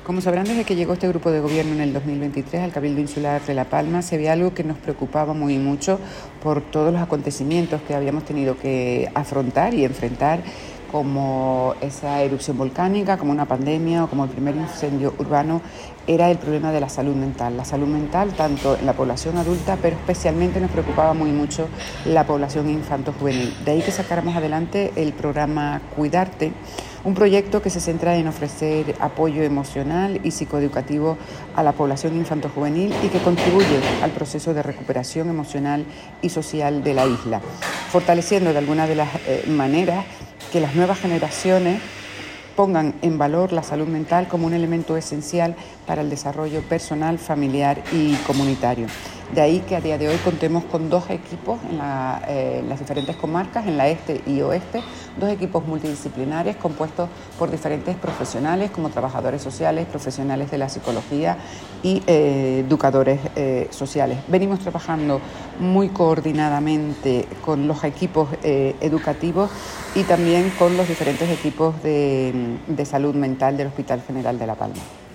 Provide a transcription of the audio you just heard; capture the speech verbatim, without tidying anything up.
Como sabrán, desde que llegó este grupo de gobierno en el dos mil veintitrés al Cabildo Insular de La Palma, se ve algo que nos preocupaba muy mucho por todos los acontecimientos que habíamos tenido que afrontar y enfrentar, como esa erupción volcánica, como una pandemia o como el primer incendio urbano. Era el problema de la salud mental. La salud mental tanto en la población adulta, pero especialmente nos preocupaba muy mucho la población infanto-juvenil. De ahí que sacáramos adelante el programa Cuidarte, un proyecto que se centra en ofrecer apoyo emocional y psicoeducativo a la población infanto-juvenil y que contribuye al proceso de recuperación emocional y social de la isla, fortaleciendo de alguna de las eh, maneras que las nuevas generaciones pongan en valor la salud mental como un elemento esencial para el desarrollo personal, familiar y comunitario. De ahí que a día de hoy contemos con dos equipos en, la, eh, en las diferentes comarcas, en la este y oeste, dos equipos multidisciplinares compuestos por diferentes profesionales como trabajadores sociales, profesionales de la psicología y eh, educadores eh, sociales. Venimos trabajando muy coordinadamente con los equipos eh, educativos y también con los diferentes equipos de, de salud mental del Hospital General de La Palma.